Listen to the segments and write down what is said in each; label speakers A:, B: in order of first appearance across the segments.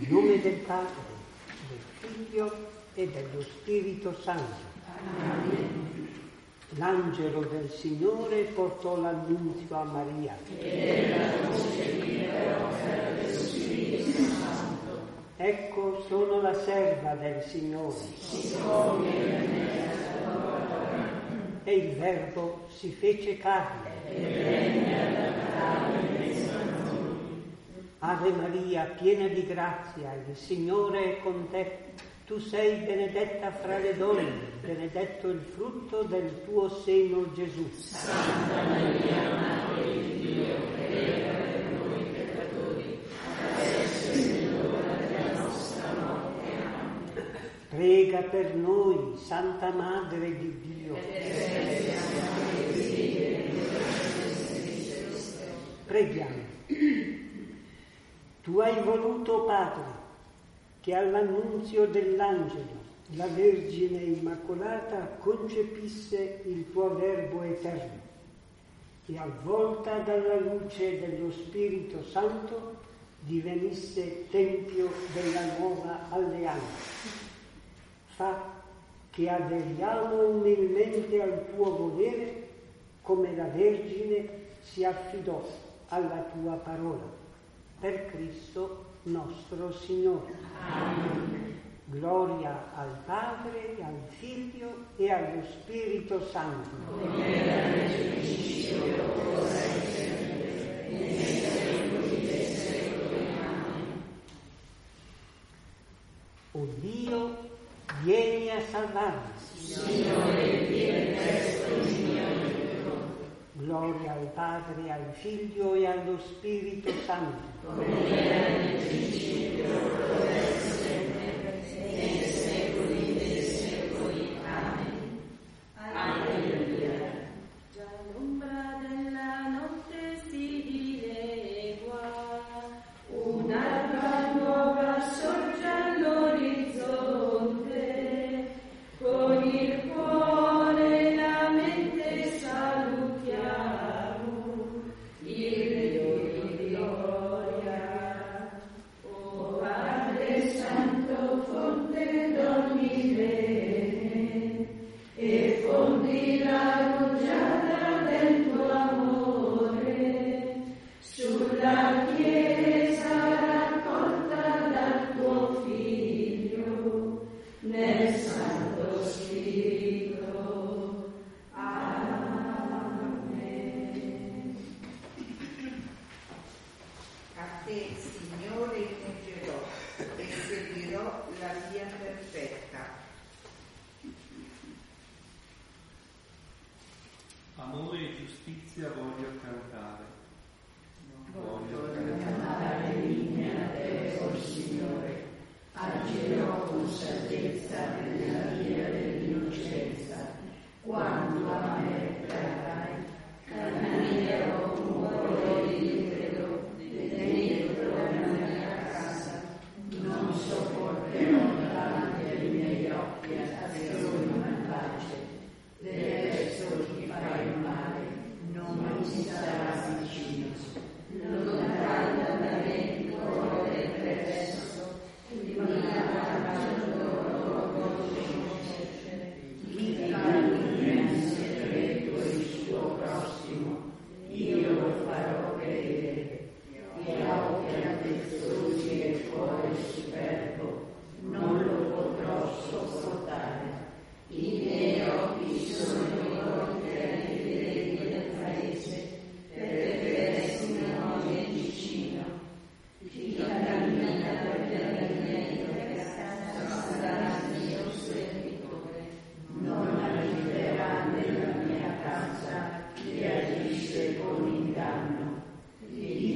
A: nome del Padre, del Figlio e dello Spirito Santo.
B: Amen.
A: L'angelo del Signore portò l'annunzio a Maria.
B: E la concepita opera dello Spirito Santo.
A: Ecco, sono la serva del Signore.
B: Si compie in me la tua parola.
A: E il Verbo si fece carne.
B: E regna ad abitare in mezzo a noi.
A: Ave Maria, piena di grazia, il Signore è con te. Tu sei benedetta fra le donne, benedetto il frutto del tuo seno, Gesù.
B: Santa Maria, Madre di Dio, prega per noi peccatori, adesso è l'ora della nostra morte. Amen.
A: Prega per noi, Santa Madre di Dio. Preghiamo. Tu hai voluto, Padre, che all'annunzio dell'angelo la Vergine Immacolata concepisse il tuo Verbo eterno e, avvolta dalla luce dello Spirito Santo, divenisse tempio della nuova alleanza. Fa che aderiamo umilmente al tuo volere, come la Vergine si affidò alla tua parola. Per Cristo nostro Signore.
B: Amen.
A: Gloria al Padre, al Figlio e allo Spirito Santo.
B: Come era nel principio, ora e sempre, nei secoli dei secoli. Amen.
A: O Dio, vieni a salvarmi.
B: Signore, vieni presto in mio aiuto.
A: Gloria al Padre, al Figlio e allo Spirito Santo.
B: Come era nel principio, ora e sempre, nei secoli dei secoli. Amen. Alleluia.
C: Già l'ombra della notte si dilegua,
B: Un'alba nuova sorge all'orizzonte, con il cuore e la mente salutiamo il Dio di gloria. O Padre Santo, fonte d'ogni bene, e fondi la rugiada del tuo amore sulla Chiesa raccolta dal tuo Figlio nel Santo Spirito. Amen.
D: A te, Signore, pungerò e seguirò la via perfetta.
E: Amore e giustizia voglio cantare.
B: Voglio cantare l'inne a te, o Signore, agirò con saggezza nella via dell'innocenza. Quando a me trarrai, camminerò con cuore libero dentro la mia casa. Non sopporterò davanti ai miei occhi azioni malvagie. Verso chi fai male non ti sarà vicino. Lontano da me il cuore perverso, il mio abbandono conosce. Chi calunnia in segreto il suo prossimo, io lo farò vedere. Chi ha occhi altezzosi e il cuore superbo, non lo potrò sopportare. I miei occhi sono rivolti ai fedeli del paese, perché restino ogni vicino. Chi cammina per via miei sarà mio servitore. Non arriverà nella mia casa chi agisce con inganno. Io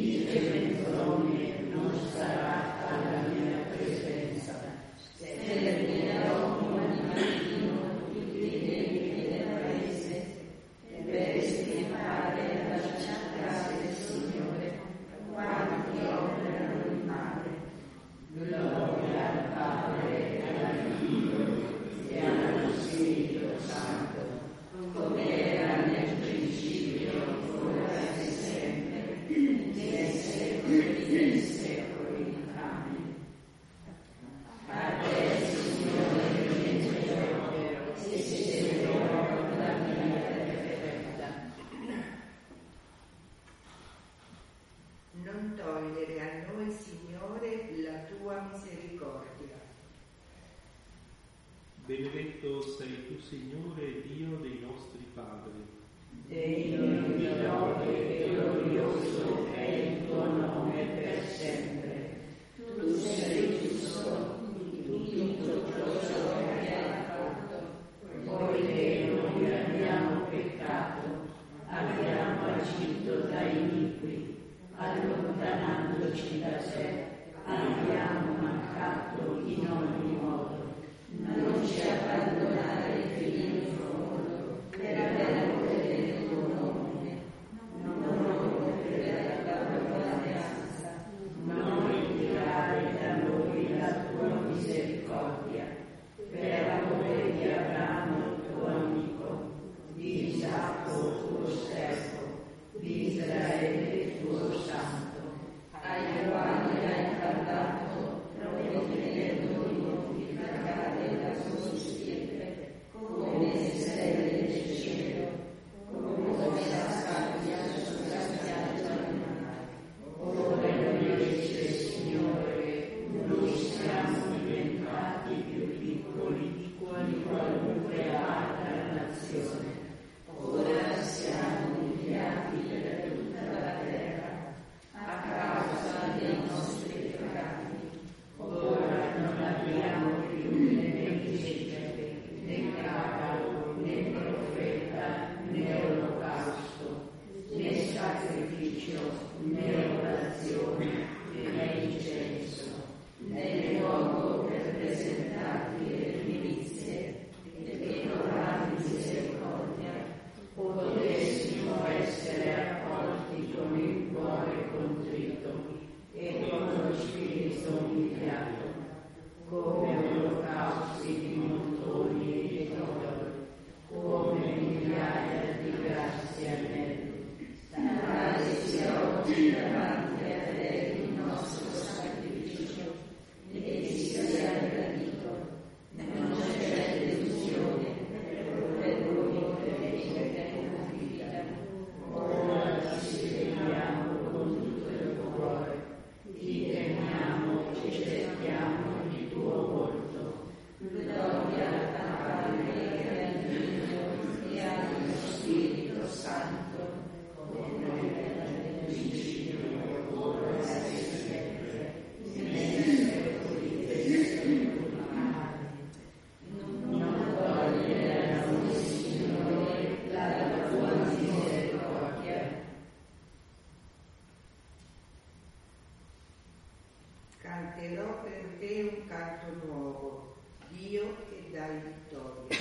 E: tu, Signore, Dio dei nostri padri.
B: Degno di lode e glorioso è il tuo nome per sempre. Tu sei giusto in tutto ciò che hai fatto, poiché noi abbiamo peccato, abbiamo agito da iniqui, allontanandoci da te, abbiamo mancato in ogni modo. Non ci abbandonare fino in fondo, per amore del tuo nome, non rompere la tua alleanza, non ritirare da noi la tua misericordia, per amore di Abramo tuo amico, di Isacco tuo servo, di Israele tuo santo, ai quali hai parlato, promettendo di mortificare la tua stirpe, come le stelle del cielo, come la sabbia sulla spiaggia del mare. Ora invece, Signore, noi siamo diventati più piccoli di qualunque altra nazione. Ora siamo umiliati per tutta la terra, a causa dei nostri peccati. Ora non abbiamo più né principe, né capo, né profeta, né olocausto, né sacrificio, né orazione, né incenso, né luogo per presentarti le primizie e pecorare misericordia, potessimo essere accolti con il cuore contrito e con lo spirito umiliato, come olocausti di montoni e di toro, come migliaia di grassi anelli. Tale sia oggi davanti a te il nostro sacrificio, e ti sia gradito. Non c'è delusione per voi che confidano. Ora ti seguiamo con tutto il cuore, ti temiamo e cerchiamo il tuo volto. Gloria al Padre e al Figlio e allo Spirito Santo, come era nel principio, ora e sempre, nei secoli dei secoli. Non togliere a noi, Signore, la tua misericordia.
D: Canterò per te un canto nuovo, Dio che dai vittoria.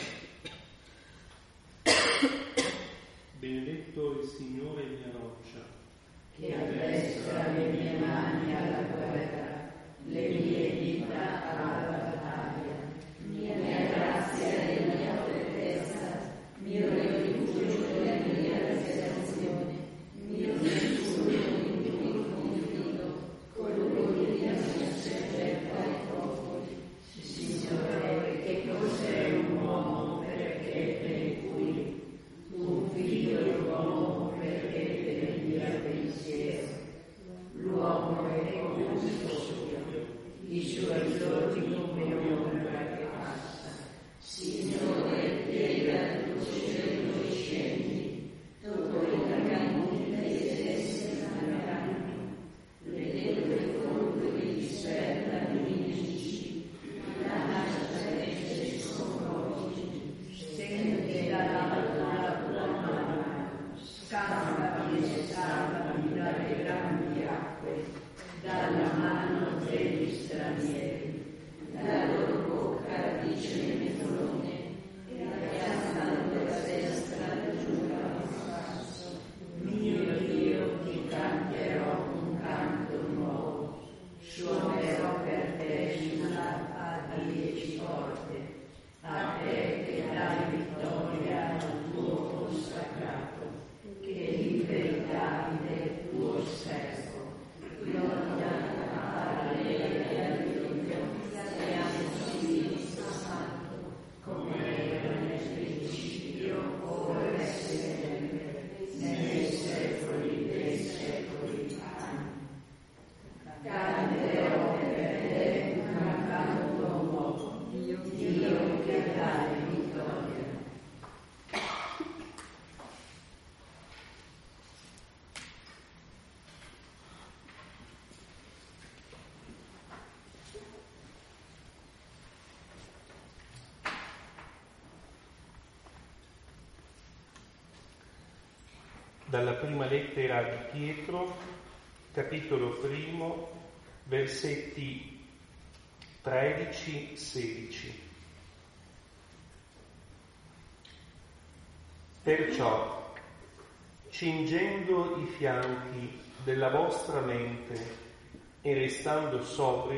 E: Benedetto il Signore mia roccia,
B: Che addestra le mie mani alla guerra, le mie dita alla battaglia. Mia grazia e mia pretesa, mio rifugio e mia redenzione, mio sicuro in cui confido, colui che mi soggetto ai popoli. Signore, che cos'è un uomo perché te ne curi? Un figlio d'uomo perché te ne dia pensiero. L'uomo è come un soffio, i suoi giorni come ombra che passa. Signore, piega il tuo cielo e scendi, dopo i cammini dei stessi saranno, le tue folgori disperano i nemici, la nascita e sconvolgi, stendi dall'alto la tua mano, scampami e salvami dalle grandi acque, dalla mano degli stranieri. La loro bocca dice menzogne, e la piazza della destra giura un falso. Mio Dio, ti canterò un canto nuovo, suonerò per te sull'arpa a 10 corde, a te che dai vittoria al tuo consacrato, che liberi Davide tuo servo. Gloria al Padre e al Figlio e allo Spirito Santo, come
F: dalla prima lettera di Pietro, capitolo 1, versetti 13-16. Perciò, cingendo i fianchi della vostra mente e restando sobri,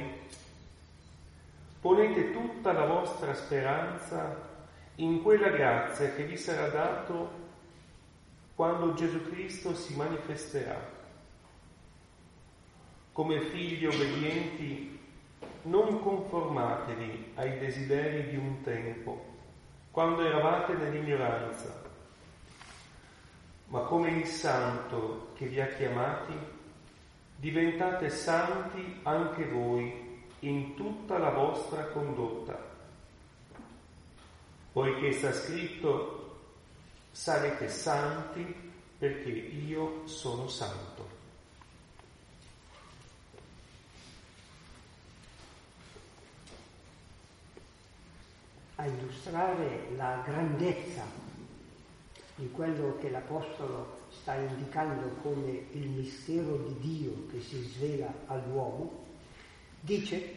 F: ponete tutta la vostra speranza in quella grazia che vi sarà dato quando Gesù Cristo si manifesterà. Come figli obbedienti, non conformatevi ai desideri di un tempo, quando eravate nell'ignoranza, ma come il Santo che vi ha chiamati, diventate santi anche voi in tutta la vostra condotta. Poiché sta scritto: sarete santi perché io sono santo.
A: A illustrare la grandezza di quello che l'Apostolo sta indicando come il mistero di Dio che si svela all'uomo, dice: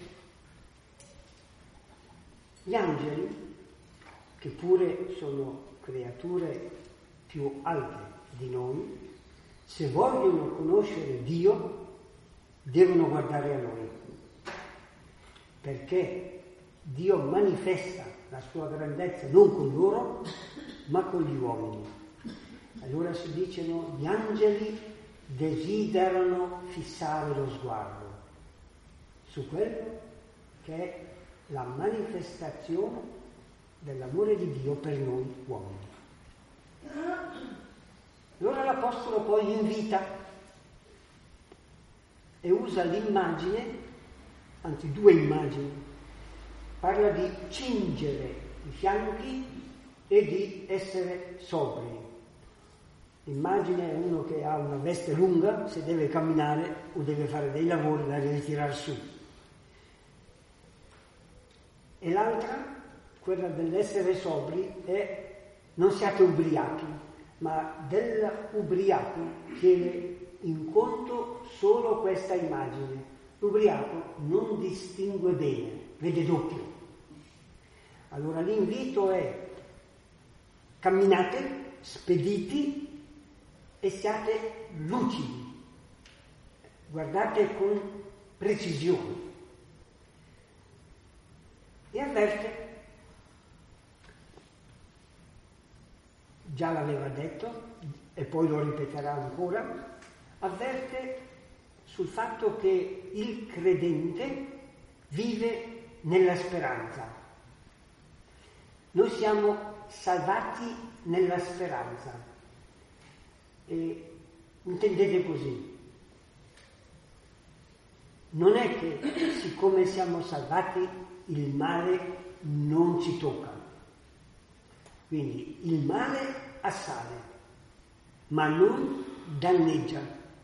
A: gli angeli, che pure sono creature più alte di noi, se vogliono conoscere Dio, devono guardare a noi, perché Dio manifesta la sua grandezza non con loro, ma con gli uomini. Allora si dicono: gli angeli desiderano fissare lo sguardo su quello che è la manifestazione dell'amore di Dio per noi uomini. Allora l'Apostolo poi invita e usa l'immagine, anzi due immagini, parla di cingere i fianchi e di essere sobri. L'immagine è uno che ha una veste lunga, se deve camminare o deve fare dei lavori da ritirare su. E l'altra, quella dell'essere sobri, è: non siate ubriachi, ma dell'ubriaco tiene in conto solo questa immagine. L'ubriaco non distingue bene, vede doppio. Allora l'invito è: camminate spediti e siate lucidi, guardate con precisione. E avverte, già l'aveva detto e poi lo ripeterà ancora, avverte sul fatto che il credente vive nella speranza. Noi siamo salvati nella speranza. E intendete così: non è che siccome siamo salvati il male non ci tocca. Quindi il male assale, ma non danneggia.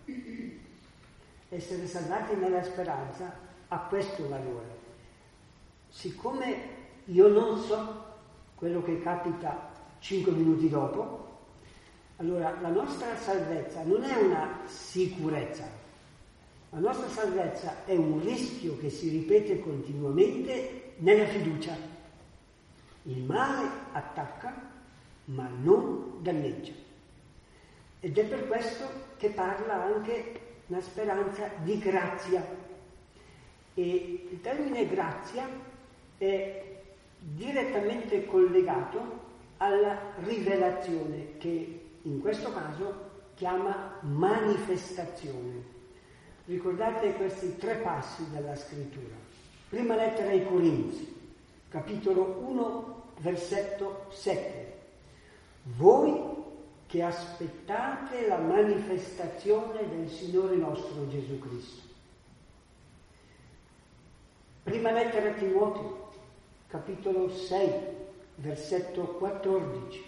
A: Essere salvati nella speranza ha questo valore. Siccome io non so quello che capita 5 minuti dopo, allora la nostra salvezza non è una sicurezza. La nostra salvezza è un rischio che si ripete continuamente nella fiducia. Il male attacca, ma non danneggia. Ed è per questo che parla anche una speranza di grazia. E il termine grazia è direttamente collegato alla rivelazione, che in questo caso chiama manifestazione. Ricordate questi 3 passi della scrittura. Prima lettera ai Corinzi, capitolo 1, versetto 7. Voi che aspettate la manifestazione del Signore nostro Gesù Cristo. Prima lettera a Timoteo, capitolo 6, versetto 14.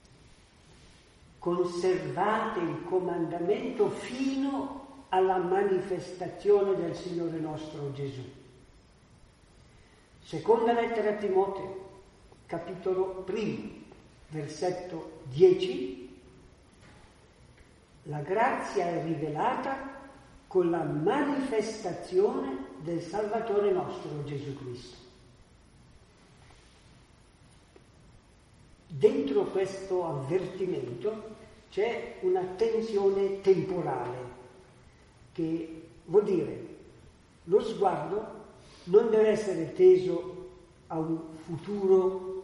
A: Conservate il comandamento fino alla manifestazione del Signore nostro Gesù. Seconda lettera a Timoteo, capitolo 1, versetto 10. La grazia è rivelata con la manifestazione del Salvatore nostro Gesù Cristo. Dentro questo avvertimento c'è una tensione temporale, che vuol dire lo sguardo non deve essere teso a un futuro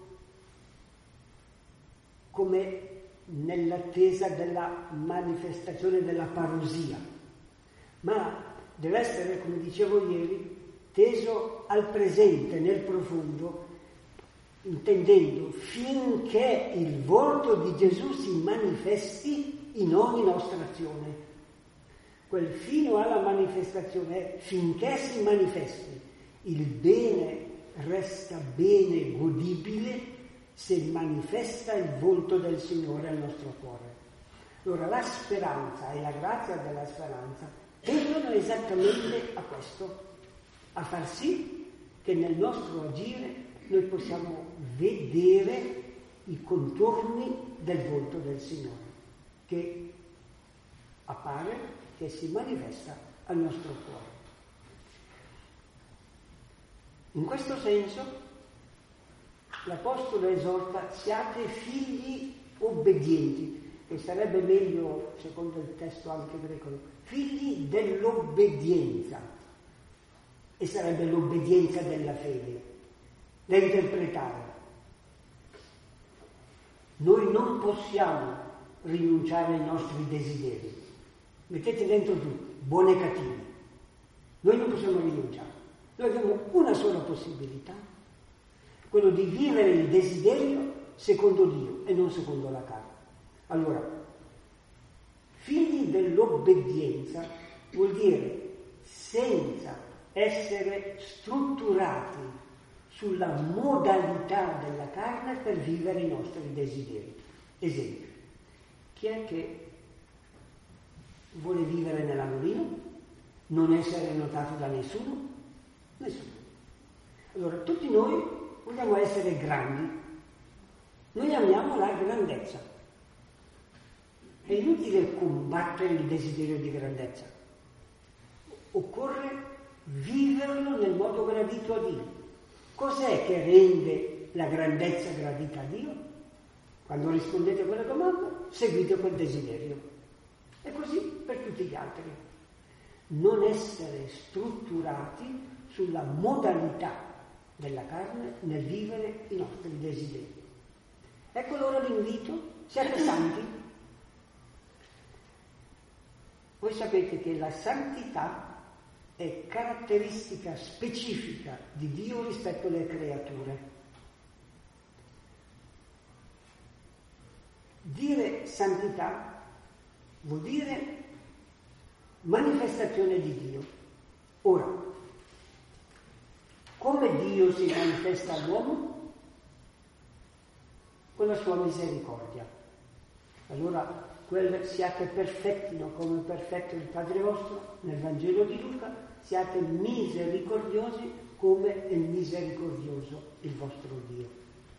A: come nell'attesa della manifestazione della parousia, ma deve essere, come dicevo ieri, teso al presente, nel profondo, intendendo finché il volto di Gesù si manifesti in ogni nostra azione. Quel fino alla manifestazione è finché si manifesti. Il bene resta bene godibile se manifesta il volto del Signore al nostro cuore. Allora la speranza e la grazia della speranza tendono esattamente a questo, a far sì che nel nostro agire noi possiamo vedere i contorni del volto del Signore, che appare, che si manifesta al nostro cuore. In questo senso l'Apostolo esorta: siate figli obbedienti, che sarebbe meglio, secondo il testo anche greco, figli dell'obbedienza, e sarebbe l'obbedienza della fede, da interpretare. Noi non possiamo rinunciare ai nostri desideri. Mettete dentro tutti, buoni e cattivi. Noi non possiamo rinunciare. Noi abbiamo una sola possibilità, quello di vivere il desiderio secondo Dio e non secondo la carne. Allora, figli dell'obbedienza vuol dire senza essere strutturati sulla modalità della carne per vivere i nostri desideri. Esempio, chi è che vuole vivere nell'angolino, non essere notato da nessuno? Nessuno. Allora, tutti noi vogliamo essere grandi, noi amiamo la grandezza. È inutile combattere il desiderio di grandezza, occorre viverlo nel modo gradito a Dio. Cos'è che rende la grandezza gradita a Dio? Quando rispondete a quella domanda, seguite quel desiderio. E così per tutti gli altri. Non essere strutturati sulla modalità della carne nel vivere i nostri desideri. Ecco allora l'invito: siate santi. Voi sapete che la santità è caratteristica specifica di Dio rispetto alle creature. Dire santità vuol dire manifestazione di Dio. Ora, come Dio si manifesta all'uomo? Con la sua misericordia. Allora, siate perfetti, no? Come perfetto il Padre vostro, nel Vangelo di Luca, siate misericordiosi come è misericordioso il vostro Dio.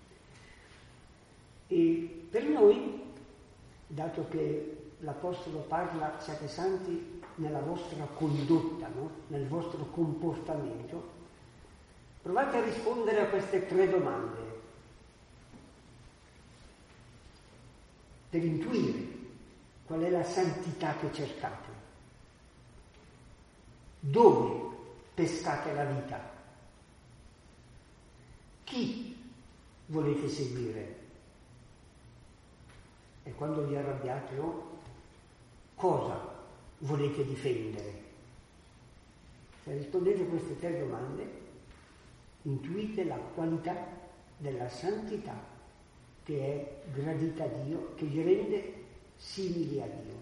A: E per noi, dato che l'Apostolo parla, siate santi nella vostra condotta, no? Nel vostro comportamento, provate a rispondere a queste 3 domande per intuire qual è la santità che cercate. Dove pescate la vita? Chi volete seguire? E quando vi arrabbiate, cosa volete difendere? Se rispondete a queste 3 domande, intuite la qualità della santità che è gradita a Dio, che vi rende simili a Dio.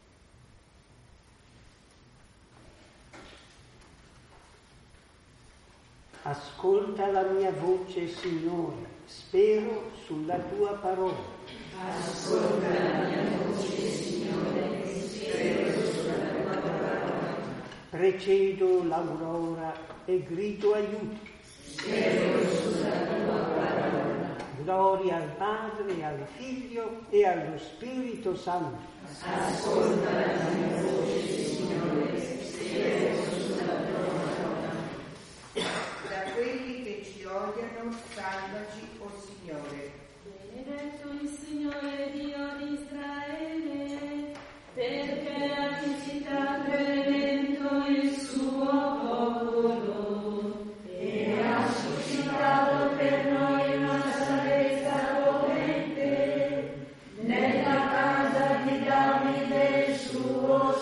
A: Ascolta la mia voce, Signore, spero sulla tua parola.
B: Ascolta la mia voce, Signore, spero sulla tua parola.
A: Precedo l'aurora e grido aiuto.
B: Spero sulla tua parola.
A: Gloria al Padre, al Figlio e allo Spirito Santo.
B: Ascolta la mia voce, Signore, siedo sulla tua parola.
D: Da quelli che ci odiano, salvaci, o Signore.
C: Benedetto il Signore Dio di Israele, perché ha visitato e redento il suo popolo e ha suscitato per noi una salvezza potente nella casa di Davide il suo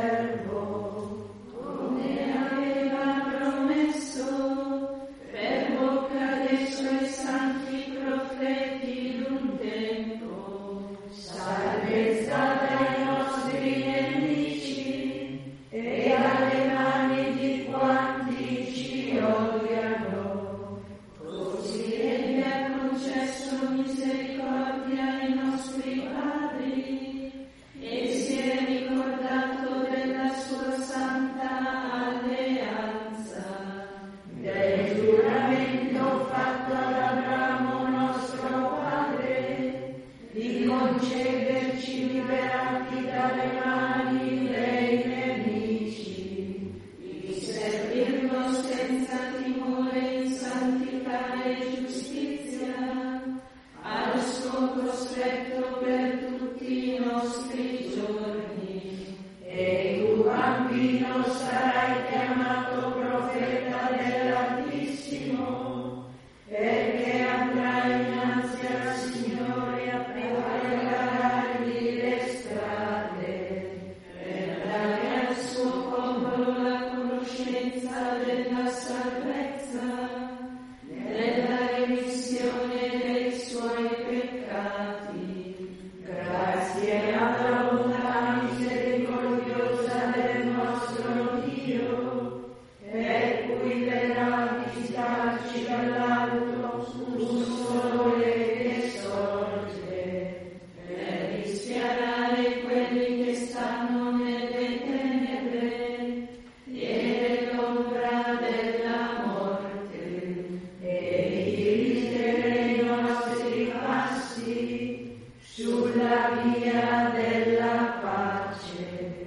C: servo, come aveva promesso per bocca dei suoi santi profeti d'un tempo, salvezza dai nostri nemici e dalle mani di quanti ci odiano. Così egli ha concesso misericordia ai nostri padri e si è ricordato della sua santa alleanza, del giuramento fatto ad Abramo nostro padre, di concederci liberati dalle mani dei nemici, di servirlo senza timore in santità e giustizia, al suo cospetto per tutti i nostri giorni. E tu, bambino, sarai chiamato profeta dell'Altissimo, perché andrai innanzi al Signore a preparargli le strade, per dare al suo popolo la conoscenza della salvezza, nella remissione dei suoi peccati, grazie alla bontà misericordiosa del nostro Dio, per cui verrà a visitarci dall'alto un sole che sorge, per rispianare quelli che stanno nelle tenebre e nell'ombra della morte, e dirigere i nostri passi sulla via della pace.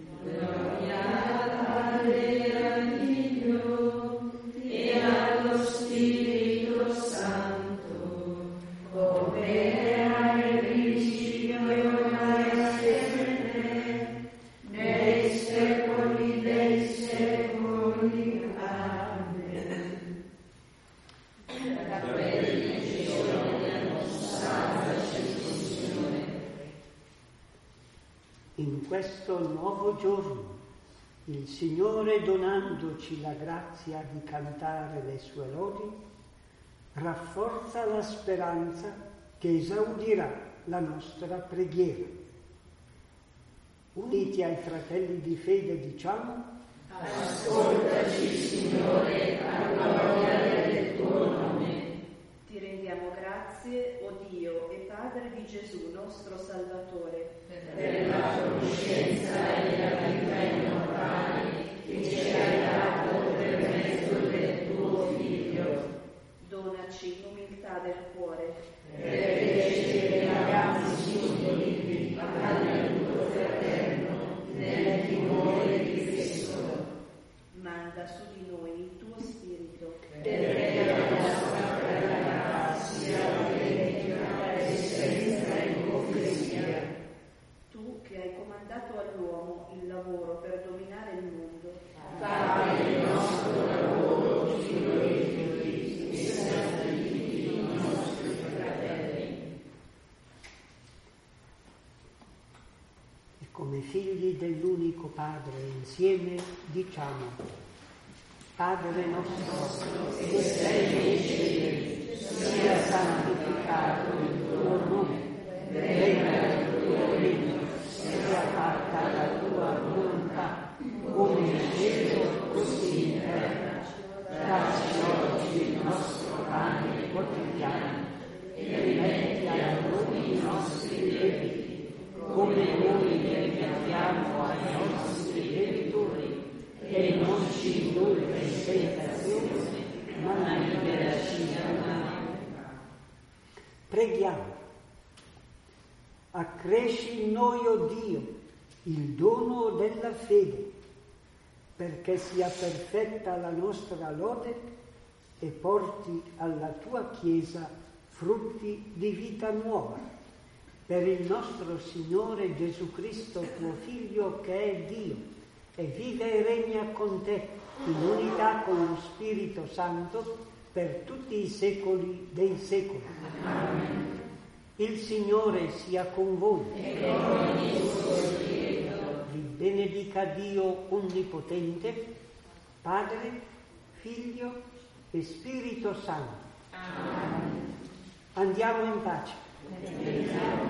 C: Gloria al Padre e al Figlio e allo Spirito Santo, come era nel principio e ora e sempre, nei secoli dei secoli. Amen. Da quelli che ci odiano, salvaci, Signore.
A: In questo nuovo giorno, il Signore, donandoci la grazia di cantare le sue lodi, rafforza la speranza che esaudirà la nostra preghiera. Uniti ai fratelli di fede diciamo:
B: Ascoltaci, Signore, a gloria del tuo nome.
G: Ti rendiamo grazie, o Dio e Padre di Gesù, nostro Salvatore,
B: Per la conoscenza e la vita immortale che ci hai dato per mezzo del tuo Figlio,
G: donaci l'umiltà del cuore,
B: perché ci vediamo simili all'aiuto fraterno nel timore di Cristo,
G: manda su di noi il tuo Spirito,
B: perché la nostra preghiera sia autentica e senza ipocrisia.
G: tu che hai comandato all'uomo il lavoro per dominare il mondo,
B: Fai il nostro lavoro glorifichi e santifichi i nostri fratelli.
A: e come figli dell'unico Padre insieme diciamo: Padre nostro che sei nei cieli, sia santificato il tuo nome, venga il tuo regno, sia fatta la tua volontà, come in cielo così in terra. Dacci oggi il nostro pane quotidiano e rimetti a noi i nostri debiti, come noi li rimettiamo ai nostri debitori, e non ci indurre in tentazione, ma liberaci dal male. preghiamo. Accresci in noi, o Dio, il dono della fede, perché sia perfetta la nostra lode e porti alla tua Chiesa frutti di vita nuova. Per il nostro Signore Gesù Cristo, tuo Figlio, che è Dio, e vive e regna con te, in unità con lo Spirito Santo, per tutti i secoli dei secoli. Amen. Il Signore sia con voi.
B: E con il suo spirito.
A: Vi benedica Dio Onnipotente, Padre, Figlio e Spirito Santo.
B: Amen.
A: Andiamo in pace.